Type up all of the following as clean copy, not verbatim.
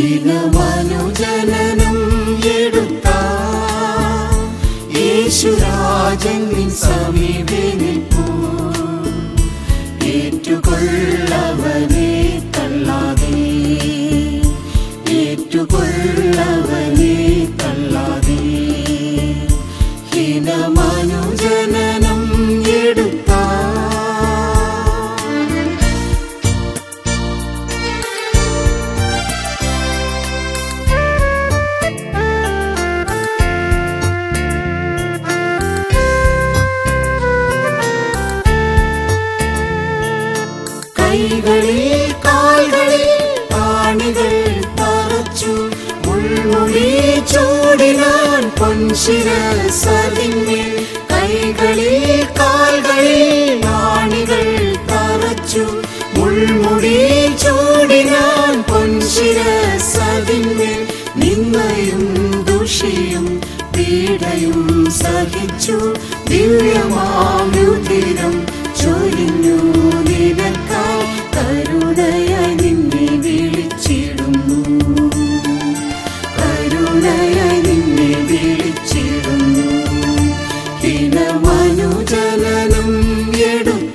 ഹീനമനുജനനം എടുത്ത യേശുരാജൻ നിൻ സമീപേ നിൽപ്പൂ. ഏറ്റുകൊള്ളവനെ തള്ളാതെ, ഏറ്റുകൊള്ളവനെ തള്ളാതെ. ഹീനമനുജനനം എടുത്ത കൈകളിൽ കാൽകളിൽ ആണികൾ തറച്ചു, മുൾമുടി ചൂടിനാൻ പൊൻശിരസതിന്മേൽ. കൈകളിൽ കാൽകളിൽ ആണികൾ തറച്ചു, മുൾമുടി ചൂടിനാൻ പൊൻശിരസതിന്മേൽ. നിന്നയും ദുഷിയും പീഡയും സഹിച്ചു, ദിവ്യമാം രുധിരം ചൊരിഞ്ഞു നിനക്കായി. കരുണയായി നിന്നെ വിളിച്ചിടുന്നു, കരുണയായി നിന്നെ വിളിച്ചിടുന്നു. ഹീനമനുജനനം എടുത്ത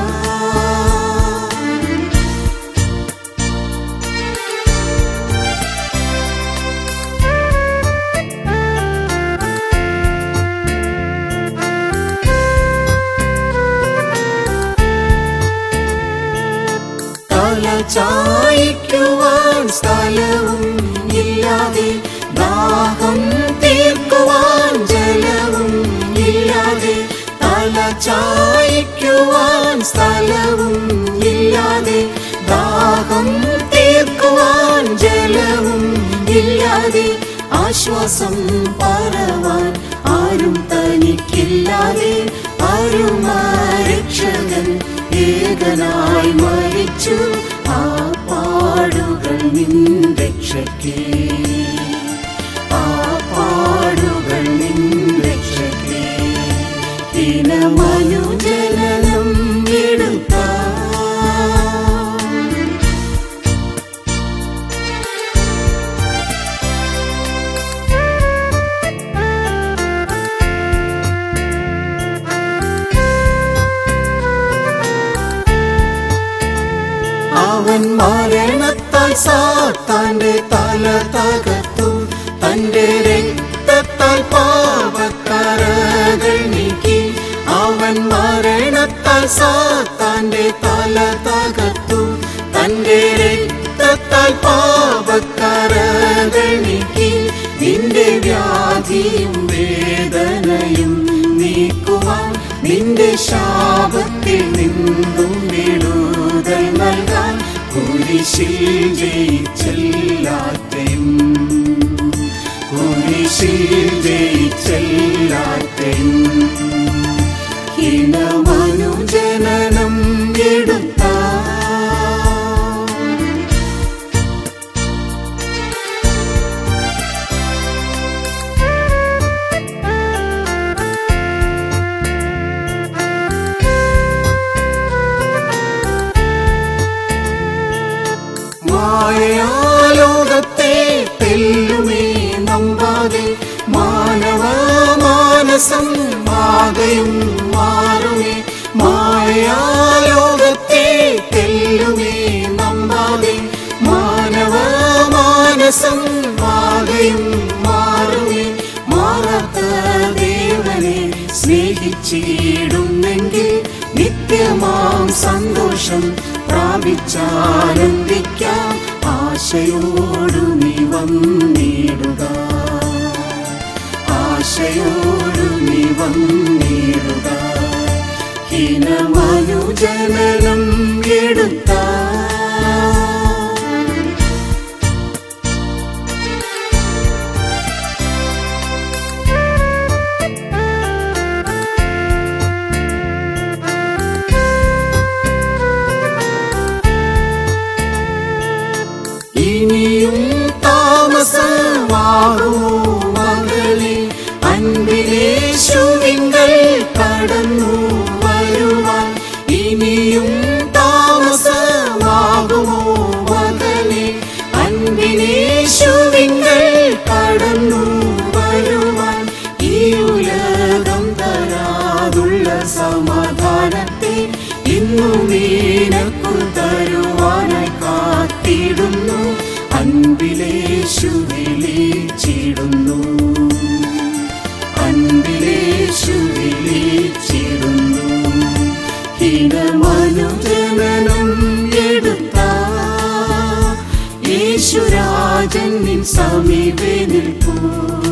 തല ചായ്ക്കുവാൻ സ്ഥലവും ഇല്ലാതെ, ദാഹം തീർക്കുവാൻ ജലവും ഇല്ലാതെ. തല ചായ്ക്കുവാൻ സ്ഥലവും ഇല്ലാതെ, ദാഹം തീർക്കുവാൻ ജലവും ഇല്ലാതെ. ആശ്വാസം പറവാൻ ആരും തനിക്കില്ലാതെ, അരുമരക്ഷകൻ ഏകനായി മരിച്ചു. ആ പാടുകൾ നിൻ രക്ഷയ്ക്കേ, ആ പാടുകൾ നിൻ രക്ഷയ്ക്കേ. ഹീനമനുജനനം എടുത്ത അവൻ മരണത്താൽ സാത്താന്റെ തല തകർത്തു, തന്റെ രക്തത്താൽ പാപക്കറകൾ നീക്കി. അവൻ മരണത്താൽ സാത്താന്റെ തല തകർത്തു, തന്റെ രക്തത്താൽ പാപക്കറകൾ നീക്കി. നിന്റെ വ്യാധിയും വേദനയും നീക്കുവാൻ, നിന്റെ ശാപത്തിൽ നിന്നും വിടുതൽ നൽകാൻ. കുരിശിൽ ജയിച്ചെല്ലാത്തെയും, കുരിശിൽ ജയിച്ചെല്ലാത്തെയും. ഹീനമനുജനനം എടുത്ത മായാലോകത്തെ തെല്ലുമേ നമ്പാതെ, മാനവ മാനസം ആകെയും മാറുമേ. മായാലോകത്തെ തെല്ലുമേ നമ്പാതെ, മാനവ മാനസം ആകെയും മാറുമേ. മാറാത്ത ദേവനെ സ്നേഹിച്ചിടുന്നെങ്കിൽ, നിത്യമാം സന്തോഷം പ്രാപിച്ചാനന്ദിക്കാം. ആശയോടു നീ വന്നിടുക, ആശയോടു നീ വന്നിടുക. ഹീനമനുജനനം എടുത്ത ഇനിയും താമസമാകുമോ മകളെ, അൻപിലേശുവിങ്കൽ കടന്നു വരുവാൻ. ഇനിയും താമസമാകുമോ മകളെ, അൻപിലേ വരുവാനായി കാത്തിടുന്നു. അൻപിലേശു വിളിച്ചിടുന്നു, അൻപിലേശു വിളിച്ചിടുന്നു. ഹീനമനുജനനം എടുത്ത യേശുരാജൻ നിൻ സമീപേ നിൽപ്പൂ.